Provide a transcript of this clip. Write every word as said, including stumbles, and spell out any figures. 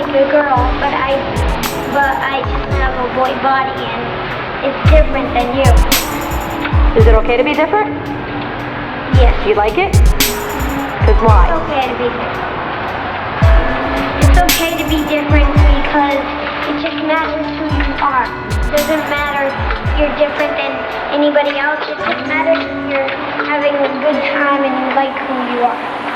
like a girl, but I, but I just have a boy body and it's different than you. Is it okay to be different? Yes. Do you like it? Because why? It's okay to be different. It's okay to be different because it just matters who you are. It doesn't matter if you're different than anybody else. It just matters if you're having a good time and you like who you are.